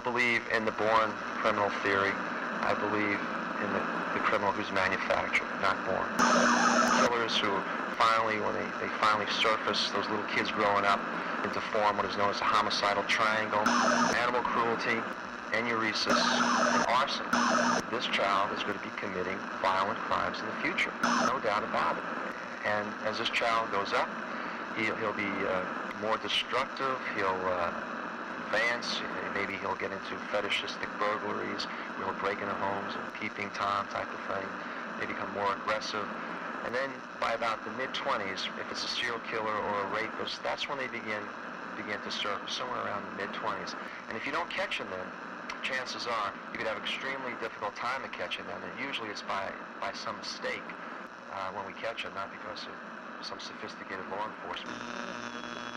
believe in the born criminal theory. I believe in the criminal who's manufactured, not born. Killers who finally, when they finally surface, those little kids growing up into form what is known as a homicidal triangle, animal cruelty, enuresis, and arson. This child is going to be committing violent crimes in the future, no doubt about it. And as this child goes up, he'll be more destructive, he'll advance, maybe he'll get into fetishistic burglaries, he'll break into homes and peeping Tom type of thing, maybe become more aggressive. And then by about the mid-20s, if it's a serial killer or a rapist, that's when they begin to surface, somewhere around the mid-20s. And if you don't catch them then, chances are you could have extremely difficult time in catching them, and usually it's by some mistake when we catch them, not because of some sophisticated law enforcement.